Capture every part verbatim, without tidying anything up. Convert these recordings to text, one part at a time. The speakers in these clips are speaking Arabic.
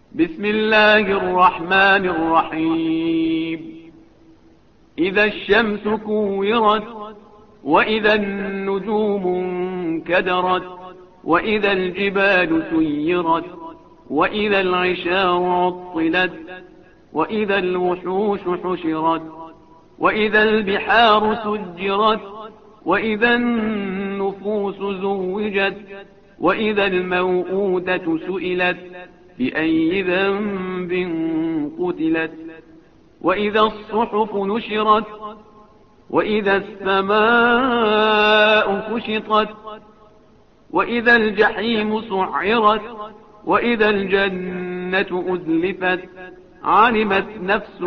بسم الله الرحمن الرحيم إذا الشمس كورت وإذا النجوم انكدرت وإذا الجبال سيرت وإذا العشار عطلت وإذا الوحوش حشرت وإذا البحار سجرت وإذا النفوس زوجت وإذا الموءودة سئلت بأي ذنب قتلت وإذا الصحف نشرت وإذا السماء كشطت وإذا الجحيم سعرت وإذا الجنة أزلفت علمت نفس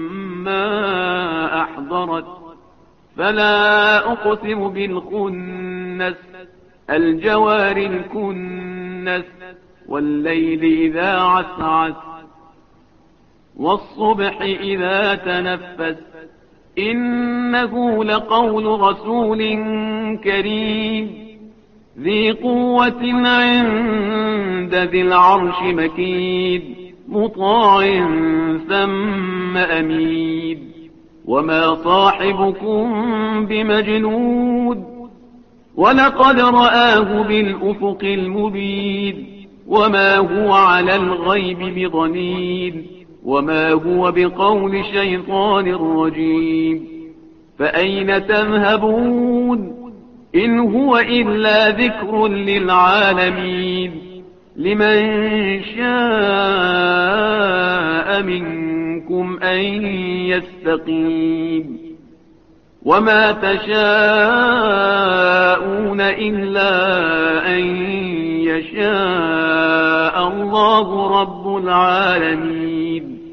ما أحضرت فلا أقسم بالخنس الجوار الكنس والليل إذا عسعس والصبح إذا تنفس إنه لقول رسول كريم ذي قوة عند ذي العرش مكين مطاع ثم أمين وما صاحبكم بمجنود ولقد رآه بالأفق المبين وما هو على الغيب بضنين وما هو بقول شيطان رجيم فأين تذهبون إن هو إلا ذكر للعالمين لمن شاء منكم أن يستقيم وما تشاءون إلا أن يشاء الله رب العالمين